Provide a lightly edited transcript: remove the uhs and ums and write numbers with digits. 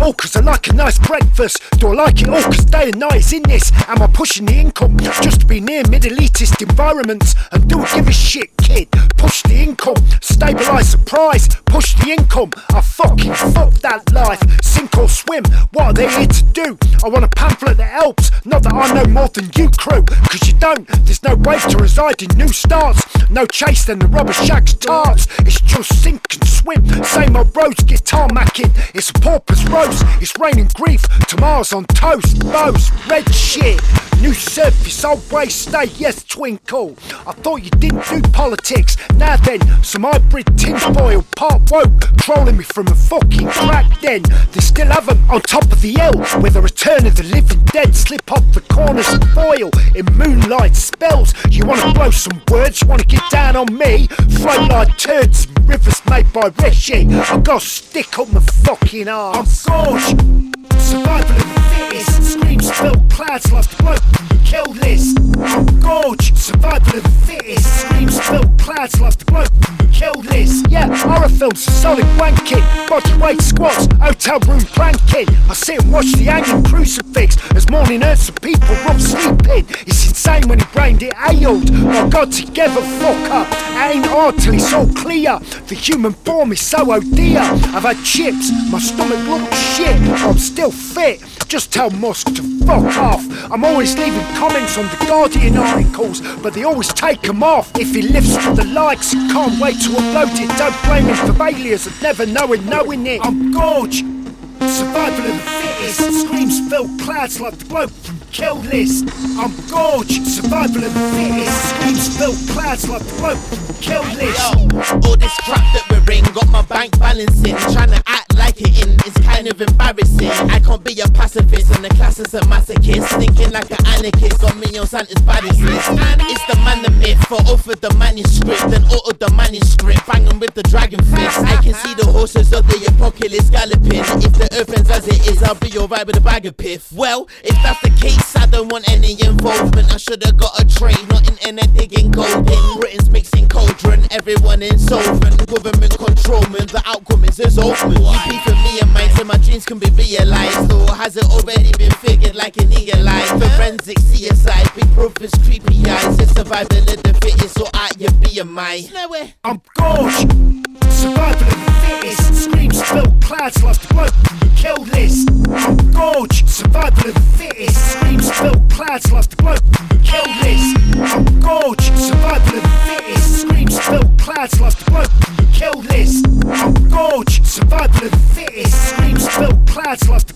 all cause I like a nice breakfast? Do I like it all cause day and night is in this? Am I pushing the income just to be near Middle Eastist environments? And do I give a shit, kid? Push the income, stabilise the price, push the income. I fucking fuck that life, sink or swim, what are they here to do? I want a pamphlet that helps, not that I know more than you crew, cause you don't. There's no way to reside in new starts, no chase than the rubber shack's tarts. It's just sink and swim, same old roads, guitar macking. It's a pauper's roast, it's raining grief, tomorrow's on toast, bows, red shit. New surface, old way, stay, yes, twinkle. I thought you didn't do politics, now then, some hybrid tinfoil, part woke, trolling me from a fucking crack den. They still have them on top of the hill, where the return of the living dead slip off the corners of foil in moonlight spells. You wanna blow some words, you wanna get down on me, float like turds in rivers made by Rishi. I got a stick up my fucking arse. I'm gorge, survival of the fittest, screams fill clouds like the bloke from the kill list. I'm gorge, survival of the fittest, screams fill clouds like the bloke from the kill list. Yeah, horror films are solid wanking, bodyweight squats, hotel room planking. I sit and watch the hanging crucifix as morning hurts and people rough sleeping. It's insane when he brained it ailed. I got together, fuck up. It ain't hard till it's all clear. The human form is so oh dear. I've had chips, my stomach looks shit, I'm still fit. Just tell Musk to fuck off. I'm always leaving comments on the Guardian articles, but they always take them off. If he lifts for the likes, he can't wait to upload it. Don't blame him for failures of never knowing it. I'm gorge, survival of the fittest, screams fill clouds like the bloke from the kill list. I'm gorge, survival of the fittest, screams fill clouds like the bloke from the kill list. Yo, all this crap that we're in got my bank balancing, trying to act like it in is kind of embarrassing. I can't be a pacifist and the class is a masochist, thinking like an anarchist, got me on Santa's baddest list. It's the man, the myth, for off of the manuscript and altered the manuscript, banging with the dragon fist. I can see the horses of the apocalypse galloping. If the earth ends as it is, I'll be alright with a bag of piff. Well, if that's the case, I don't want any involvement. I should've got a trade, not internet digging gold in. Britain's mixing cauldron, everyone insolvent, government controlment, the outcome is open. You beefing me and mine so my dreams can be realised, or has it already been figured like an eagle eye? Forensic CSI, big brother's creepy eyes, it's survival of the fittest, or at your BMI. I'm gorge, survival of the fittest, screams fill clouds like the bloke from the kill list. I'm gorge, survival of the fittest, screams fill clouds like the bloke from the kill list. I'm gorge, survival of the fittest, screams fill clouds like the bloke from the kill list. I'm gorge, survival of the fittest, screams fill clouds like the